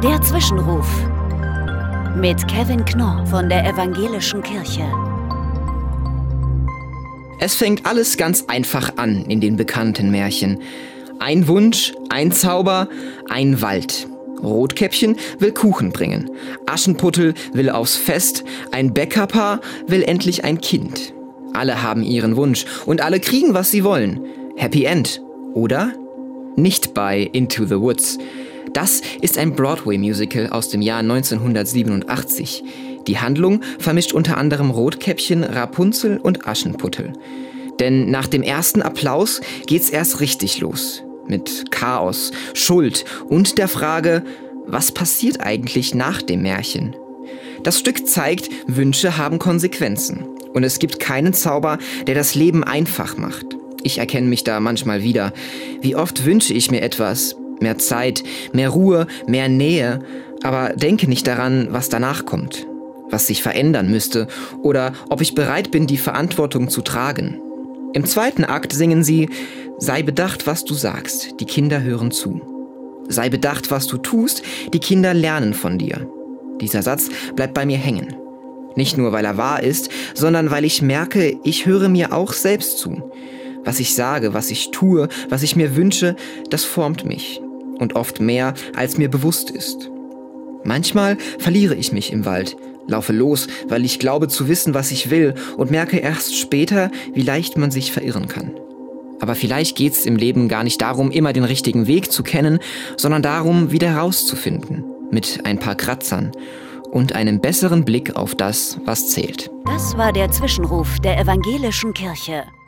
Der Zwischenruf mit Kevin Knorr von der Evangelischen Kirche. Es fängt alles ganz einfach an in den bekannten Märchen. Ein Wunsch, ein Zauber, ein Wald. Rotkäppchen will Kuchen bringen. Aschenputtel will aufs Fest. Ein Bäckerpaar will endlich ein Kind. Alle haben ihren Wunsch und alle kriegen, was sie wollen. Happy End, oder? Nicht bei Into the Woods. Das ist ein Broadway-Musical aus dem Jahr 1987. Die Handlung vermischt unter anderem Rotkäppchen, Rapunzel und Aschenputtel. Denn nach dem ersten Applaus geht's erst richtig los. Mit Chaos, Schuld und der Frage, was passiert eigentlich nach dem Märchen? Das Stück zeigt, Wünsche haben Konsequenzen. Und es gibt keinen Zauber, der das Leben einfach macht. Ich erkenne mich da manchmal wieder. Wie oft wünsche ich mir etwas? Mehr Zeit, mehr Ruhe, mehr Nähe, aber denke nicht daran, was danach kommt, was sich verändern müsste oder ob ich bereit bin, die Verantwortung zu tragen. Im zweiten Akt singen sie: Sei bedacht, was du sagst, die Kinder hören zu. Sei bedacht, was du tust, die Kinder lernen von dir. Dieser Satz bleibt bei mir hängen. Nicht nur, weil er wahr ist, sondern weil ich merke, ich höre mir auch selbst zu. Was ich sage, was ich tue, was ich mir wünsche, das formt mich. Und oft mehr, als mir bewusst ist. Manchmal verliere ich mich im Wald, laufe los, weil ich glaube zu wissen, was ich will, und merke erst später, wie leicht man sich verirren kann. Aber vielleicht geht's im Leben gar nicht darum, immer den richtigen Weg zu kennen, sondern darum, wieder rauszufinden, mit ein paar Kratzern und einem besseren Blick auf das, was zählt. Das war der Zwischenruf der Evangelischen Kirche.